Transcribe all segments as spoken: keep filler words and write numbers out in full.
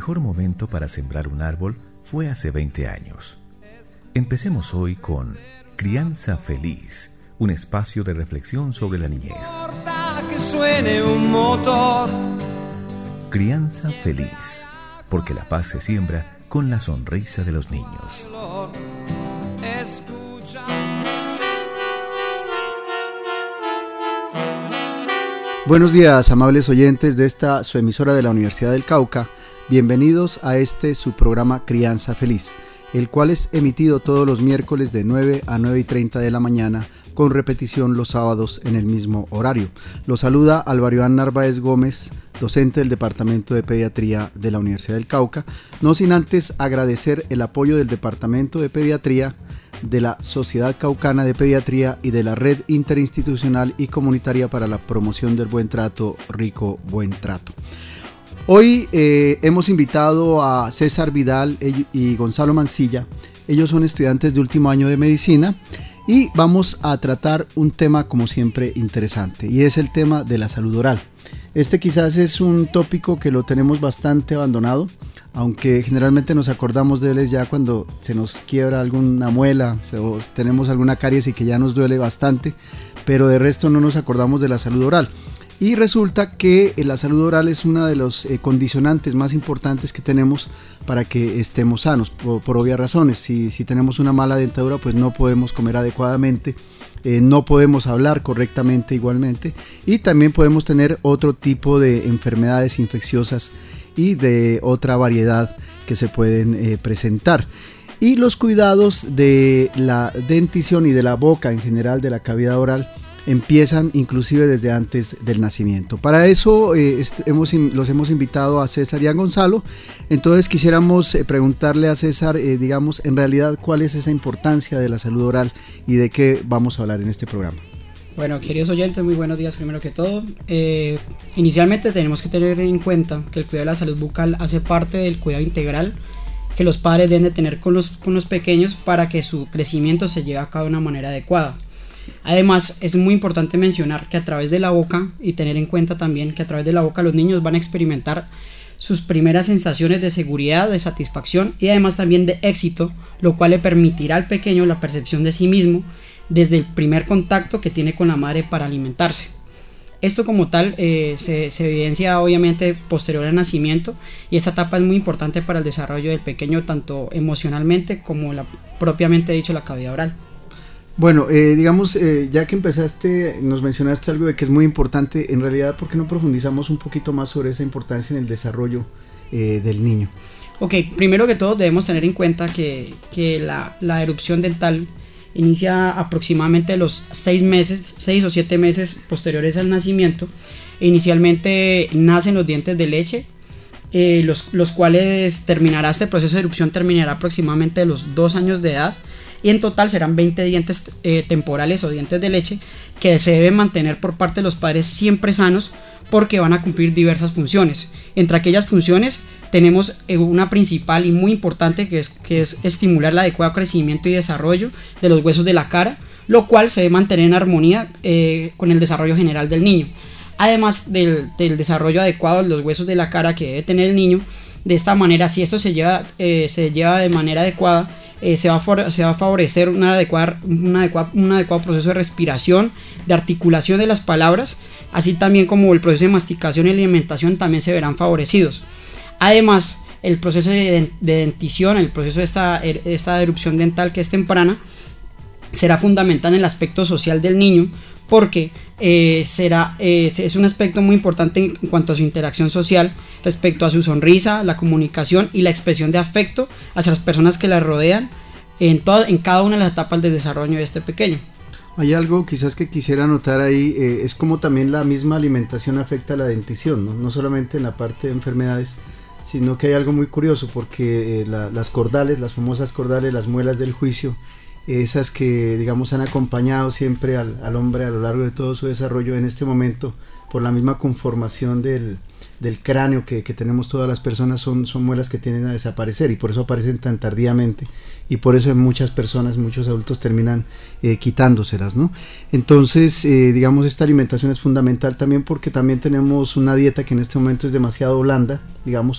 mejor momento para sembrar un árbol fue hace veinte años. Empecemos hoy con Crianza Feliz, un espacio de reflexión sobre la niñez. Que suene un motor. Crianza Feliz, porque la paz se siembra con la sonrisa de los niños. Buenos días, amables oyentes de esta su emisora de la Universidad del Cauca. Bienvenidos a este su programa Crianza Feliz, el cual es emitido todos los miércoles de nueve a nueve y treinta de la mañana, con repetición los sábados en el mismo horario. Los saluda Álvaro Iván Narváez Gómez, docente del Departamento de Pediatría de la Universidad del Cauca, no sin antes agradecer el apoyo del Departamento de Pediatría, de la Sociedad Caucana de Pediatría y de la Red Interinstitucional y Comunitaria para la Promoción del Buen Trato, Rico Buen Trato. Hoy eh, hemos invitado a César Vidal y Gonzalo Mancilla. Ellos son estudiantes de último año de medicina y vamos a tratar un tema como siempre interesante, y es el tema de la salud oral. Este quizás es un tópico que lo tenemos bastante abandonado, aunque generalmente nos acordamos de él ya cuando se nos quiebra alguna muela o tenemos alguna caries y que ya nos duele bastante, pero de resto no nos acordamos de la salud oral. Y resulta que la salud oral es uno de los eh, condicionantes más importantes que tenemos para que estemos sanos, por, por obvias razones. Si, si tenemos una mala dentadura, pues no podemos comer adecuadamente, eh, no podemos hablar correctamente igualmente, y también podemos tener otro tipo de enfermedades infecciosas y de otra variedad que se pueden eh, presentar. Y los cuidados de la dentición y de la boca en general, de la cavidad oral, empiezan inclusive desde antes del nacimiento. Para eso eh, hemos, los hemos invitado a César y a Gonzalo. Entonces quisiéramos eh, preguntarle a César, eh, digamos, en realidad, cuál es esa importancia de la salud oral y de qué vamos a hablar en este programa. Bueno, queridos oyentes, muy buenos días primero que todo. Eh, inicialmente tenemos que tener en cuenta que el cuidado de la salud bucal hace parte del cuidado integral que los padres deben de tener con los, con los pequeños para que su crecimiento se lleve a cabo de una manera adecuada. Además, es muy importante mencionar que a través de la boca, y tener en cuenta también que a través de la boca los niños van a experimentar sus primeras sensaciones de seguridad, de satisfacción y además también de éxito, lo cual le permitirá al pequeño la percepción de sí mismo desde el primer contacto que tiene con la madre para alimentarse. Esto como tal eh, se, se evidencia obviamente posterior al nacimiento, y esta etapa es muy importante para el desarrollo del pequeño, tanto emocionalmente como la, propiamente dicho la cavidad oral. Bueno, eh, digamos, eh, ya que empezaste, nos mencionaste algo de que es muy importante. En realidad, ¿por qué no profundizamos un poquito más sobre esa importancia en el desarrollo eh, del niño? Ok, primero que todo debemos tener en cuenta que, que la, la erupción dental inicia aproximadamente los seis meses, seis o siete meses posteriores al nacimiento. Inicialmente nacen los dientes de leche, eh, los, los cuales terminará, este proceso de erupción terminará aproximadamente a los dos años de edad. Y en total serán veinte dientes eh, temporales o dientes de leche que se deben mantener por parte de los padres siempre sanos, porque van a cumplir diversas funciones. Entre aquellas funciones tenemos eh, una principal y muy importante, que es, que es estimular el adecuado crecimiento y desarrollo de los huesos de la cara, lo cual se debe mantener en armonía eh, con el desarrollo general del niño. Además del, del desarrollo adecuado de los huesos de la cara que debe tener el niño, de esta manera, si esto se lleva, eh, se lleva de manera adecuada, Eh, se, va a for- se va a favorecer una adecuada, una adecuada, un adecuado proceso de respiración, de articulación de las palabras, así también como el proceso de masticación y alimentación también se verán favorecidos. Además, el proceso de, de dentición, el proceso de esta, esta erupción dental que es temprana, será fundamental en el aspecto social del niño, porque eh, será, eh, es un aspecto muy importante en cuanto a su interacción social, respecto a su sonrisa, la comunicación y la expresión de afecto hacia las personas que la rodean en, todo, en cada una de las etapas de desarrollo de este pequeño. Hay algo quizás que quisiera notar ahí, eh, es como también la misma alimentación afecta a la dentición, ¿no? No solamente en la parte de enfermedades, sino que hay algo muy curioso, porque eh, la, las cordales, las famosas cordales, las muelas del juicio, esas que digamos han acompañado siempre al, al hombre a lo largo de todo su desarrollo, en este momento por la misma conformación del, del cráneo que, que tenemos todas las personas, son, son muelas que tienden a desaparecer, y por eso aparecen tan tardíamente, y por eso en muchas personas, muchos adultos terminan eh, quitándoselas, ¿no? Entonces eh, digamos, esta alimentación es fundamental también, porque también tenemos una dieta que en este momento es demasiado blanda, digamos,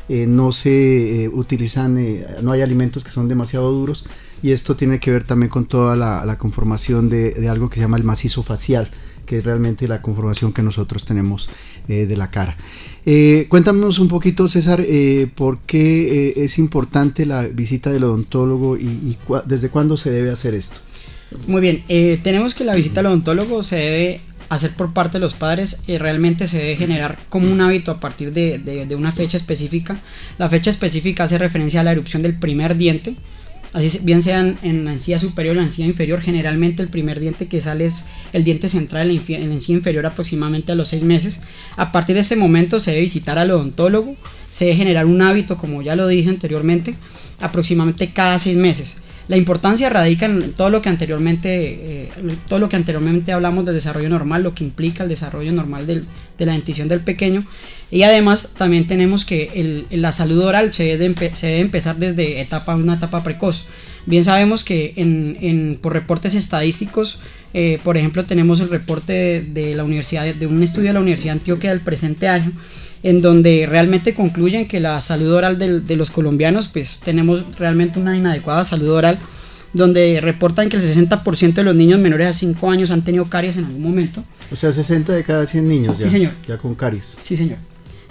eh, no se eh, utilizan, eh, no hay alimentos que son demasiado duros, y esto tiene que ver también con toda la, la conformación de, de algo que se llama el macizo facial, que es realmente la conformación que nosotros tenemos eh, de la cara. Eh, cuéntanos un poquito, César, eh, por qué eh, es importante la visita del odontólogo y, y cu- desde cuándo se debe hacer esto. Muy bien, eh, tenemos que la visita al odontólogo se debe hacer por parte de los padres, eh, realmente se debe generar como un hábito a partir de, de, de una fecha específica. La fecha específica hace referencia a la erupción del primer diente, así bien sean en la encía superior o la encía inferior. Generalmente el primer diente que sale es el diente central en la, en la encía inferior aproximadamente a los seis meses. A partir de este momento se debe visitar al odontólogo, se debe generar un hábito, como ya lo dije anteriormente, aproximadamente cada seis meses. La importancia radica en todo lo que anteriormente eh, todo lo que anteriormente hablamos del desarrollo normal, lo que implica el desarrollo normal del, de la dentición del pequeño, y además también tenemos que el, la salud oral se debe, empe- se debe empezar desde etapa, una etapa precoz. Bien sabemos que en, en, por reportes estadísticos, eh, por ejemplo tenemos el reporte de, de la universidad de un estudio de la Universidad de Antioquia del presente año, en donde realmente concluyen que la salud oral de, de los colombianos, pues tenemos realmente una inadecuada salud oral, donde reportan que el sesenta por ciento de los niños menores a cinco años han tenido caries en algún momento. O sea, sesenta de cada cien niños ya, sí, señor. ya con caries. Sí, señor.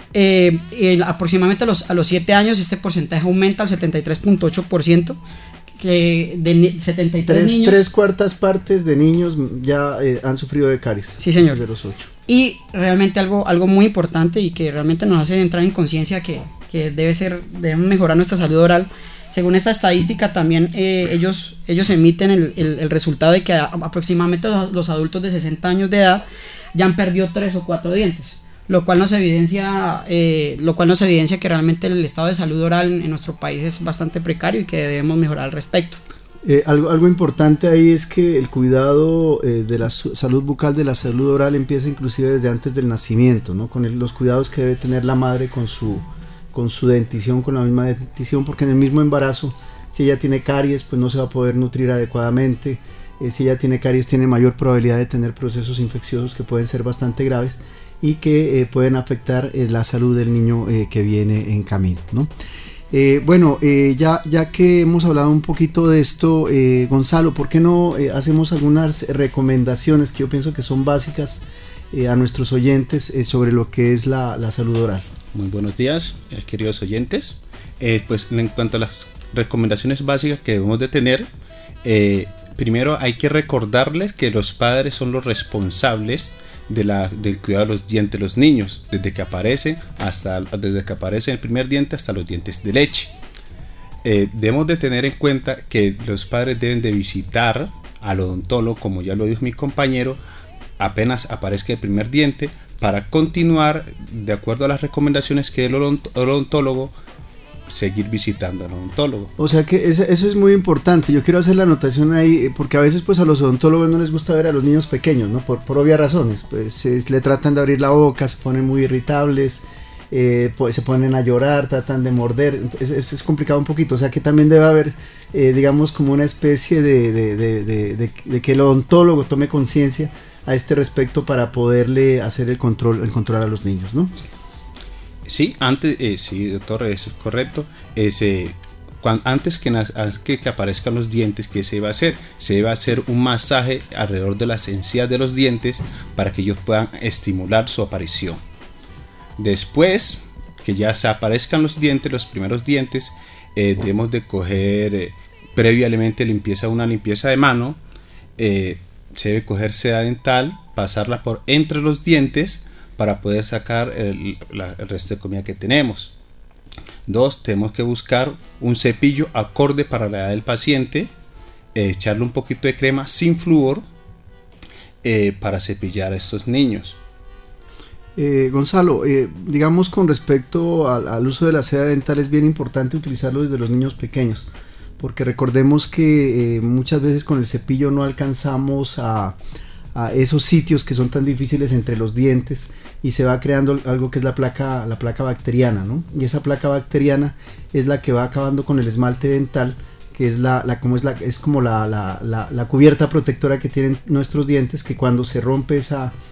Eh, eh, aproximadamente a los, a los siete años este porcentaje aumenta al setenta y tres punto ocho por ciento, que de setenta y tres Tres, niños, tres cuartas partes de niños ya eh, han sufrido de caries. Sí, señor. De los ocho. Y realmente algo, algo muy importante y que realmente nos hace entrar en conciencia que, que debe ser, debemos mejorar nuestra salud oral. Según esta estadística también eh, ellos, ellos emiten el, el, el resultado de que a, aproximadamente los adultos de sesenta años de edad ya han perdido tres o cuatro dientes, lo cual nos evidencia, eh, lo cual nos evidencia que realmente el estado de salud oral en, en nuestro país es bastante precario y que debemos mejorar al respecto. Eh, algo, algo importante ahí es que el cuidado eh, de la su- salud bucal, de la salud oral, empieza inclusive desde antes del nacimiento, ¿no? Con el, los cuidados que debe tener la madre con su, con su dentición, con la misma dentición, porque en el mismo embarazo, si ella tiene caries, pues no se va a poder nutrir adecuadamente. Eh, si ella tiene caries, tiene mayor probabilidad de tener procesos infecciosos que pueden ser bastante graves y que eh, pueden afectar eh, la salud del niño eh, que viene en camino, ¿no? Eh, bueno, eh, ya, ya que hemos hablado un poquito de esto, eh, Gonzalo, ¿por qué no eh, hacemos algunas recomendaciones que yo pienso que son básicas eh, a nuestros oyentes eh, sobre lo que es la, la salud oral? Muy buenos días, eh, queridos oyentes. Eh, pues en cuanto a las recomendaciones básicas que debemos de tener, eh, primero hay que recordarles que los padres son los responsables de la, del cuidado de los dientes de los niños, desde que aparecen hasta desde que aparece el primer diente hasta los dientes de leche. Eh, debemos de tener en cuenta que los padres deben de visitar al odontólogo, como ya lo dijo mi compañero, apenas aparezca el primer diente, para continuar de acuerdo a las recomendaciones que el odontólogo, seguir visitando al odontólogo. O sea que eso, eso es muy importante. Yo quiero hacer la anotación ahí, porque a veces pues a los odontólogos no les gusta ver a los niños pequeños, ¿no? Por, por obvias razones, pues es, le tratan de abrir la boca, se ponen muy irritables, eh, pues, se ponen a llorar, tratan de morder, es, es, es complicado un poquito. O sea que también debe haber, eh, digamos, como una especie de, de, de, de, de, de que el odontólogo tome conciencia a este respecto para poderle hacer el control, el control a los niños, ¿no? Sí. Sí, antes, eh, sí, doctor, eso es correcto. Es, eh, cuando, antes que, que, que aparezcan los dientes, ¿qué se va a hacer? Se va a hacer un masaje alrededor de las encías de los dientes para que ellos puedan estimular su aparición. Después que ya se aparezcan los dientes, los primeros dientes, eh, debemos de coger eh, previamente limpieza, una limpieza de mano. Eh, se debe coger seda dental, pasarla por entre los dientes, para poder sacar el, la, el resto de comida que tenemos. Dos, tenemos que buscar un cepillo acorde para la edad del paciente, eh, echarle un poquito de crema sin flúor eh, para cepillar a estos niños. Eh, Gonzalo, eh, digamos con respecto al, al uso de la seda dental, es bien importante utilizarlo desde los niños pequeños, porque recordemos que eh, muchas veces con el cepillo no alcanzamos a a esos sitios que son tan difíciles entre los dientes y se va creando algo que es la placa, la placa bacteriana, ¿no? Y esa placa bacteriana es la que va acabando con el esmalte dental, que es la, la como es la es como la, la, la, la cubierta protectora que tienen nuestros dientes, que cuando se rompe esa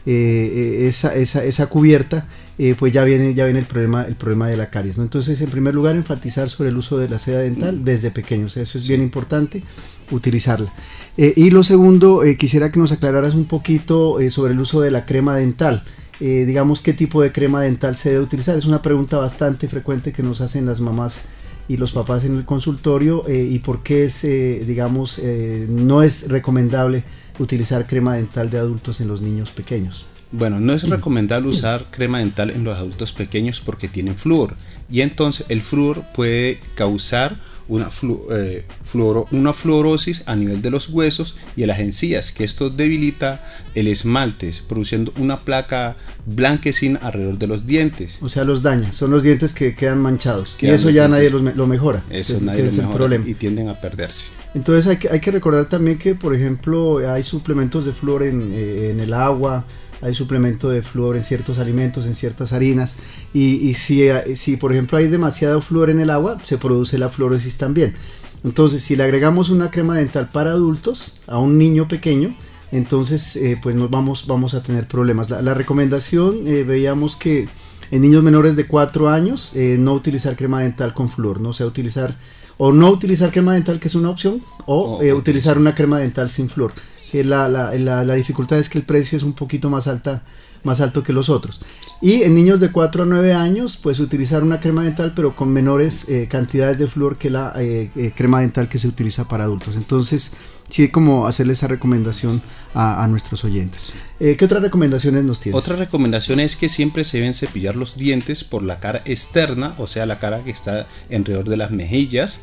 eh, esa, esa, esa cubierta, eh, pues ya viene, ya viene el problema, el problema de la caries, ¿no? Entonces, en primer lugar, enfatizar sobre el uso de la seda dental desde pequeños, eso es bien importante, utilizarla. Eh, y lo segundo, eh, quisiera que nos aclararas un poquito eh, sobre el uso de la crema dental. Eh, digamos, ¿qué tipo de crema dental se debe utilizar? Es una pregunta bastante frecuente que nos hacen las mamás y los papás en el consultorio, eh, y por qué es, eh, digamos, eh, no es recomendable utilizar crema dental de adultos en los niños pequeños. Bueno, no es recomendable usar crema dental en los adultos pequeños porque tienen flúor, y entonces el flúor puede causar una, flu, eh, fluoro, una fluorosis a nivel de los huesos y de las encías, que esto debilita el esmalte, produciendo una placa blanquecina alrededor de los dientes. O sea, los daña, son los dientes que quedan manchados, Quedan y eso ya dientes, nadie los, lo mejora. Eso que, nadie que lo es el mejora problema. Y tienden a perderse. Entonces hay que, hay que recordar también que, por ejemplo, hay suplementos de flúor en, eh, en el agua, hay suplemento de flúor en ciertos alimentos, en ciertas harinas, y, y si, si por ejemplo hay demasiado flúor en el agua, se produce la fluorosis también. Entonces, si le agregamos una crema dental para adultos a un niño pequeño, entonces eh, pues nos vamos, vamos a tener problemas. La, la recomendación, eh, veíamos que en niños menores de cuatro años, eh, no utilizar crema dental con flúor, no o sea, utilizar o no utilizar crema dental, que es una opción, o oh, eh, utilizar una crema dental sin flúor. Eh, la, la, la, la dificultad es que el precio es un poquito más alta, más alto que los otros. Y en niños de cuatro a nueve años, pues utilizar una crema dental, pero con menores eh, cantidades de flúor que la eh, eh, crema dental que se utiliza para adultos. Entonces, sí, como hacerle esa recomendación a, a nuestros oyentes. Eh, ¿Qué otras recomendaciones nos tienes? Otra recomendación es que siempre se deben cepillar los dientes por la cara externa, o sea, la cara que está alrededor de las mejillas,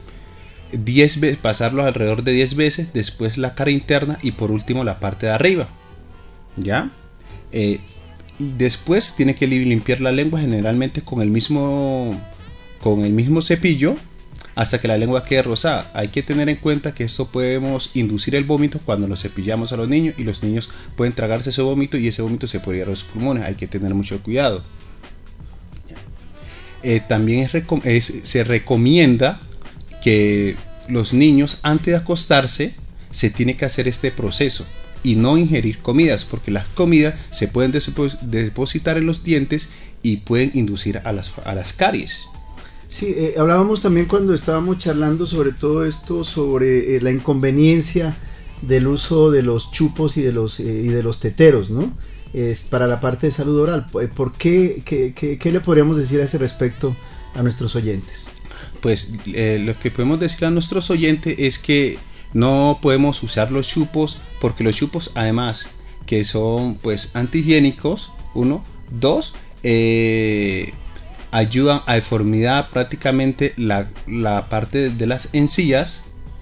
diez veces, pasarlos alrededor de diez veces, después la cara interna y por último la parte de arriba. ¿Ya? Eh, después tiene que limpiar la lengua generalmente con el mismo con el mismo cepillo hasta que la lengua quede rosada. Hay que tener en cuenta que esto podemos inducir el vómito cuando lo cepillamos a los niños, y los niños pueden tragarse ese vómito y ese vómito se puede ir a los pulmones. Hay que tener mucho cuidado. Eh, también es, es, se recomienda que los niños, antes de acostarse, se tiene que hacer este proceso y no ingerir comidas, porque las comidas se pueden depositar en los dientes y pueden inducir a las, a las caries. Sí, eh, hablábamos también cuando estábamos charlando sobre todo esto, sobre eh, la inconveniencia del uso de los chupos y de los, eh, y de los teteros, ¿no? Es para la parte de salud oral. ¿Por qué, qué, qué, qué le podríamos decir a ese respecto a nuestros oyentes? Pues eh, lo que podemos decir a nuestros oyentes es que no podemos usar los chupos, porque los chupos, además que son pues antihigiénicos, uno, dos, eh, ayudan a deformidad prácticamente la, la parte de las encías,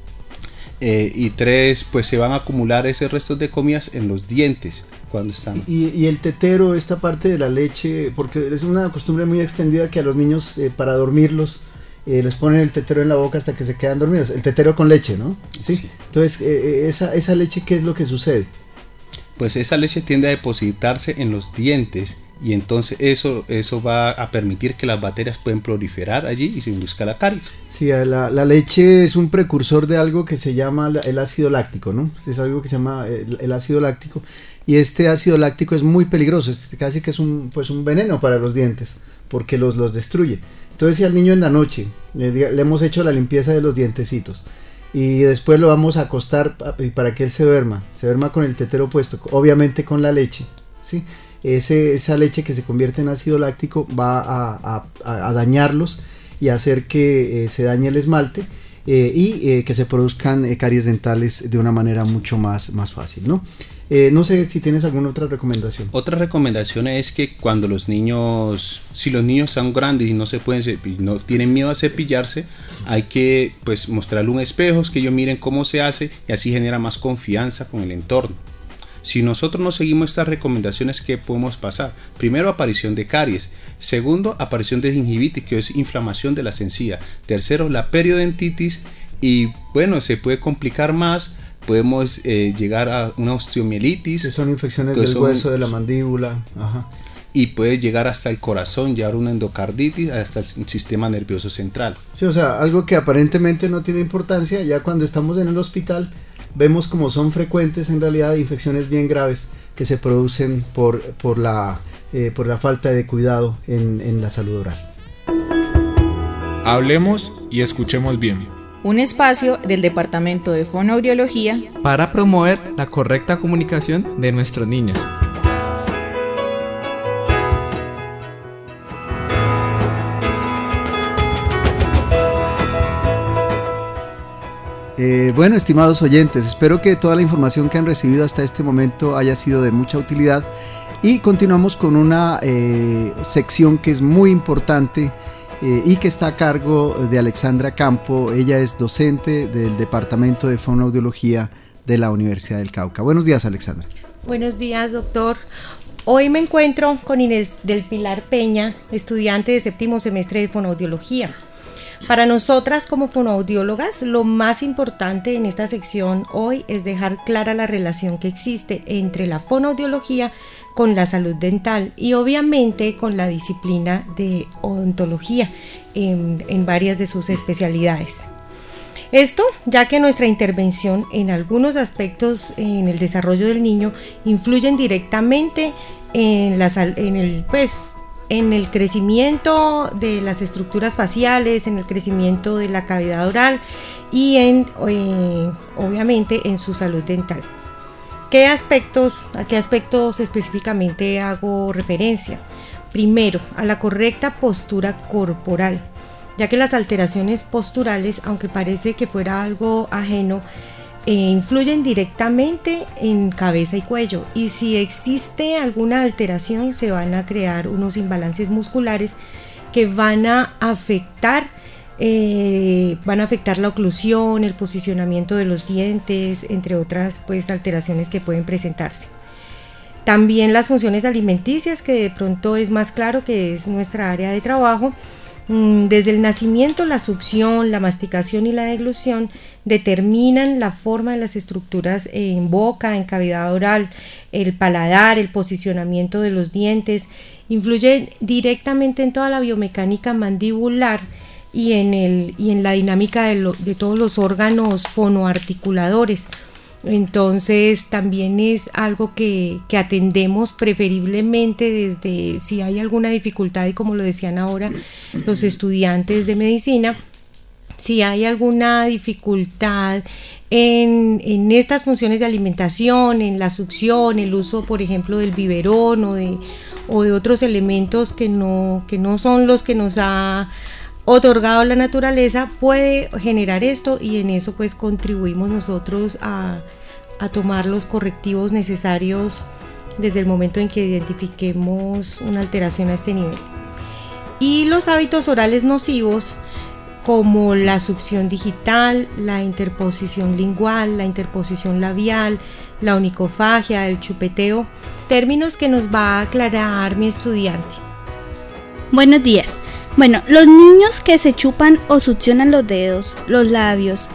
eh, y tres, pues se van a acumular esos restos de comidas en los dientes cuando están. Y, y el tetero, esta parte de la leche, porque es una costumbre muy extendida que a los niños, eh, para dormirlos, Eh, les ponen el tetero en la boca hasta que se quedan dormidos, el tetero con leche, ¿no? Sí. sí. Entonces, eh, esa, esa leche, ¿qué es lo que sucede? Pues esa leche tiende a depositarse en los dientes, y entonces eso, eso va a permitir que las bacterias pueden proliferar allí y se induzca la caries. Sí, la, la leche es un precursor de algo que se llama el ácido láctico, ¿no? Es algo que se llama el, el ácido láctico, y este ácido láctico es muy peligroso, es casi que es un, pues un veneno para los dientes, porque los, los destruye. Entonces, si al niño en la noche le, le hemos hecho la limpieza de los dientecitos y después lo vamos a acostar para que él se duerma, se duerma con el tetero puesto, obviamente con la leche, ¿sí? Ese, esa leche que se convierte en ácido láctico va a, a, a dañarlos y hacer que eh, se dañe el esmalte, eh, y eh, que se produzcan eh, caries dentales de una manera mucho más, más fácil, ¿no? Eh, no sé si tienes alguna otra recomendación. Otra recomendación es que cuando los niños, si los niños son grandes y no se pueden cepillar, no tienen miedo a cepillarse, hay que pues mostrarle un espejo, que ellos miren cómo se hace, y así genera más confianza con el entorno. Si nosotros no seguimos estas recomendaciones, ¿qué podemos pasar? Primero, aparición de caries. Segundo, aparición de gingivitis, que es inflamación de las encías. Tercero, la periodontitis, y bueno, se puede complicar más. Podemos eh, llegar a una osteomielitis, que son infecciones del son, hueso de la mandíbula. Ajá. Y puede llegar hasta el corazón, llevar una endocarditis, hasta el sistema nervioso central. Sí, o sea, algo que aparentemente no tiene importancia, ya cuando estamos en el hospital vemos como son frecuentes en realidad infecciones bien graves que se producen por, por, la, eh, por la falta de cuidado en, en la salud oral. Hablemos y escuchemos bien. Un espacio del Departamento de Fonoaudiología para promover la correcta comunicación de nuestros niños. Eh, bueno, estimados oyentes, espero que toda la información que han recibido hasta este momento haya sido de mucha utilidad y continuamos con una eh, sección que es muy importante eh, y que está a cargo de Alexandra Campo. Ella es docente del Departamento de Fonoaudiología de la Universidad del Cauca. Buenos días, Alexandra. Buenos días, doctor. Hoy me encuentro con Inés del Pilar Peña, estudiante de séptimo semestre de Fonoaudiología. Para nosotras como fonoaudiólogas, lo más importante en esta sección hoy es dejar clara la relación que existe entre la fonoaudiología con la salud dental y obviamente con la disciplina de odontología en, en varias de sus especialidades. Esto ya que nuestra intervención en algunos aspectos en el desarrollo del niño influyen directamente en, la, en el pues, en el crecimiento de las estructuras faciales, en el crecimiento de la cavidad oral y en, eh, obviamente en su salud dental. ¿Qué aspectos, a qué aspectos específicamente hago referencia? Primero, a la correcta postura corporal, ya que las alteraciones posturales, aunque parece que fuera algo ajeno, Eh, influyen directamente en cabeza y cuello, y si existe alguna alteración se van a crear unos imbalances musculares que van a afectar eh, van a afectar la oclusión, el posicionamiento de los dientes, entre otras pues alteraciones que pueden presentarse. También las funciones alimenticias, que de pronto es más claro que es nuestra área de trabajo. Desde el nacimiento, la succión, la masticación y la deglución determinan la forma de las estructuras en boca, en cavidad oral, el paladar, el posicionamiento de los dientes, influyen directamente en toda la biomecánica mandibular y en, el, y en la dinámica de, lo, de todos los órganos fonoarticuladores. Entonces también es algo que, que atendemos preferiblemente desde si hay alguna dificultad, y como lo decían ahora los estudiantes de medicina, si hay alguna dificultad en, en estas funciones de alimentación, en la succión, el uso por ejemplo del biberón o de, o de otros elementos que no, que no son los que nos ha otorgado la naturaleza, puede generar esto, y en eso pues contribuimos nosotros a, a tomar los correctivos necesarios desde el momento en que identifiquemos una alteración a este nivel. Y los hábitos orales nocivos, como la succión digital, la interposición lingual, la interposición labial, la onicofagia, el chupeteo, términos que nos va a aclarar mi estudiante. Buenos días. Bueno, los niños que se chupan o succionan los dedos, los labios,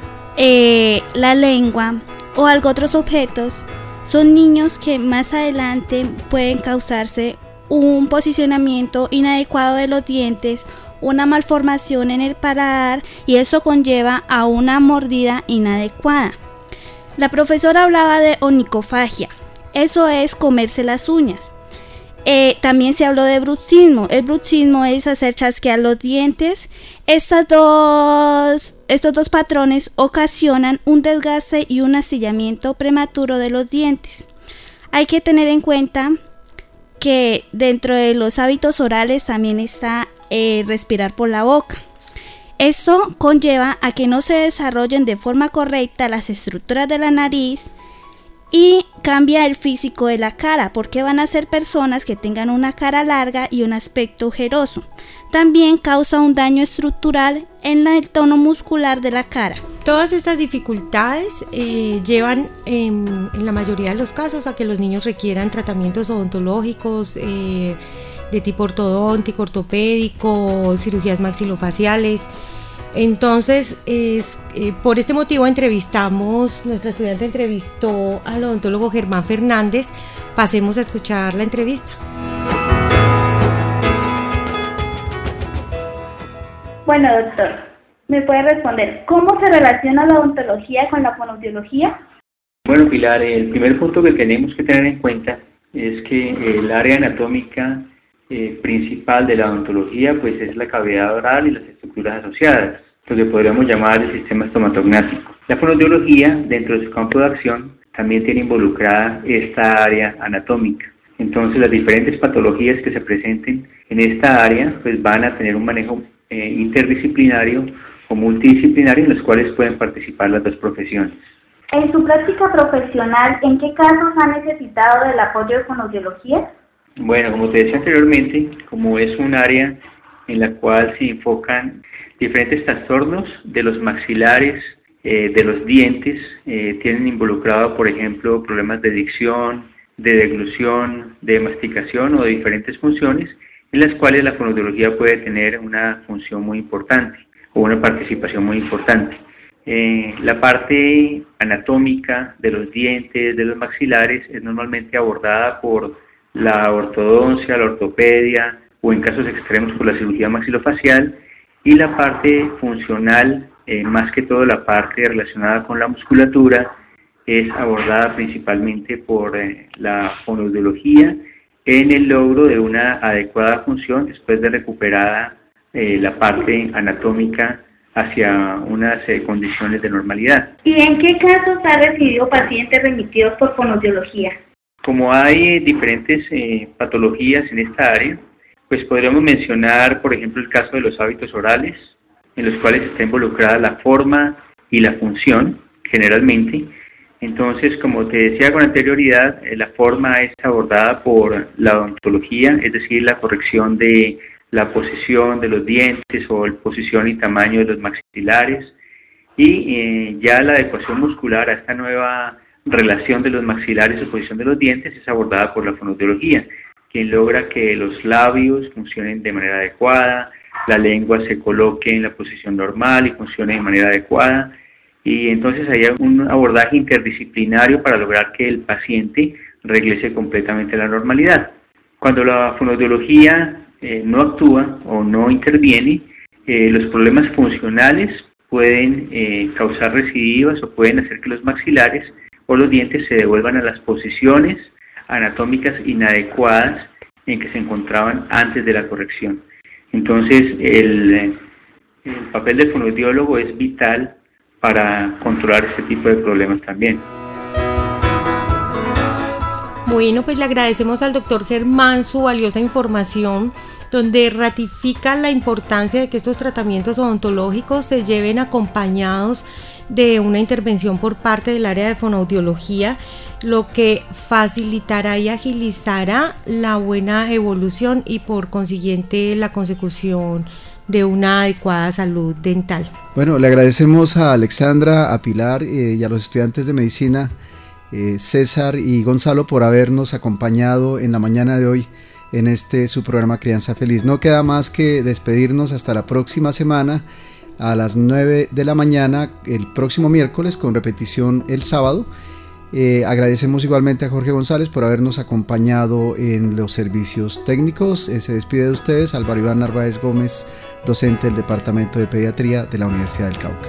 eh, la lengua o algo otros objetos, son niños que más adelante pueden causarse un posicionamiento inadecuado de los dientes, una malformación en el paladar, y eso conlleva a una mordida inadecuada. La profesora hablaba de onicofagia, eso es comerse las uñas. Eh, también se habló de bruxismo. El bruxismo es hacer chasquear los dientes. Estas dos, estos dos patrones ocasionan un desgaste y un astillamiento prematuro de los dientes. Hay que tener en cuenta que dentro de los hábitos orales también está eh, respirar por la boca. Esto conlleva a que no se desarrollen de forma correcta las estructuras de la nariz y cambia el físico de la cara, porque van a ser personas que tengan una cara larga y un aspecto ojeroso. También causa un daño estructural en el tono muscular de la cara. Todas estas dificultades eh, llevan en, en la mayoría de los casos a que los niños requieran tratamientos odontológicos eh, de tipo ortodóntico, ortopédico, cirugías maxilofaciales. Entonces, es, eh, por este motivo entrevistamos, nuestra estudiante entrevistó al odontólogo Germán Fernández. Pasemos a escuchar la entrevista. Bueno, doctor, ¿me puede responder cómo se relaciona la odontología con la fonoaudiología? Bueno, Pilar, el primer punto que tenemos que tener en cuenta es que el área anatómica eh, principal de la odontología pues es la cavidad oral y las estructuras asociadas, lo que podríamos llamar el sistema estomatognático. La fonoaudiología, dentro de su campo de acción, también tiene involucrada esta área anatómica. Entonces, las diferentes patologías que se presenten en esta área pues van a tener un manejo eh, interdisciplinario o multidisciplinario en los cuales pueden participar las dos profesiones. En su práctica profesional, ¿en qué casos ha necesitado del apoyo de fonoaudiología? Bueno, como te decía anteriormente, como es un área en la cual se enfocan diferentes trastornos de los maxilares, eh, de los dientes, eh, tienen involucrado, por ejemplo, problemas de dicción, de deglución, de masticación o de diferentes funciones, en las cuales la fonoaudiología puede tener una función muy importante o una participación muy importante. Eh, la parte anatómica de los dientes, de los maxilares, es normalmente abordada por la ortodoncia, la ortopedia o en casos extremos por la cirugía maxilofacial, y la parte funcional, eh, más que todo la parte relacionada con la musculatura, es abordada principalmente por eh, la fonoaudiología en el logro de una adecuada función después de recuperada eh, la parte anatómica hacia unas eh, condiciones de normalidad. ¿Y en qué casos ha recibido pacientes remitidos por fonoaudiología? Como hay diferentes eh, patologías en esta área, pues podríamos mencionar, por ejemplo, el caso de los hábitos orales, en los cuales está involucrada la forma y la función, generalmente. Entonces, como te decía con anterioridad, eh, la forma es abordada por la odontología, es decir, la corrección de la posición de los dientes o la posición y tamaño de los maxilares, y eh, ya la adecuación muscular a esta nueva relación de los maxilares o posición de los dientes es abordada por la fonoaudiología, quien logra que los labios funcionen de manera adecuada, la lengua se coloque en la posición normal y funcione de manera adecuada, y entonces hay un abordaje interdisciplinario para lograr que el paciente regrese completamente a la normalidad. Cuando la fonoaudiología eh, no actúa o no interviene, eh, los problemas funcionales pueden eh, causar recidivas o pueden hacer que los maxilares o los dientes se devuelvan a las posiciones anatómicas inadecuadas en que se encontraban antes de la corrección. Entonces, el, el papel del fonoaudiólogo es vital para controlar este tipo de problemas también. Bueno, pues le agradecemos al doctor Germán su valiosa información, donde ratifica la importancia de que estos tratamientos odontológicos se lleven acompañados de una intervención por parte del área de fonoaudiología, lo que facilitará y agilizará la buena evolución y por consiguiente la consecución de una adecuada salud dental. Bueno, le agradecemos a Alexandra, a Pilar eh, y a los estudiantes de medicina, eh, César y Gonzalo, por habernos acompañado en la mañana de hoy en este su programa Crianza Feliz. No queda más que despedirnos hasta la próxima semana a las nueve de la mañana el próximo miércoles, con repetición el sábado. Eh, agradecemos igualmente a Jorge González por habernos acompañado en los servicios técnicos. Eh, se despide de ustedes Álvaro Iván Narváez Gómez, docente del Departamento de Pediatría de la Universidad del Cauca.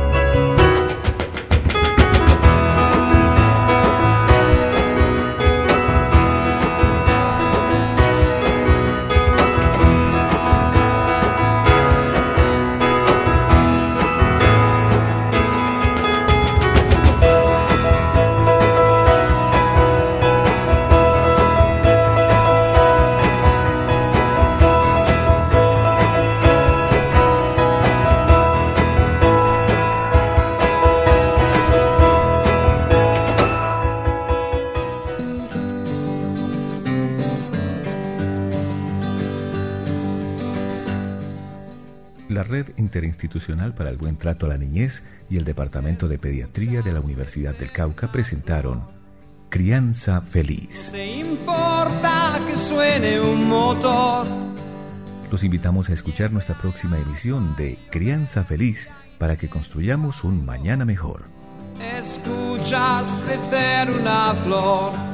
La Red Interinstitucional para el Buen Trato a la Niñez y el Departamento de Pediatría de la Universidad del Cauca presentaron Crianza Feliz. ¿Te importa que suene un motor? Los invitamos a escuchar nuestra próxima emisión de Crianza Feliz para que construyamos un mañana mejor. Escuchas crecer una flor.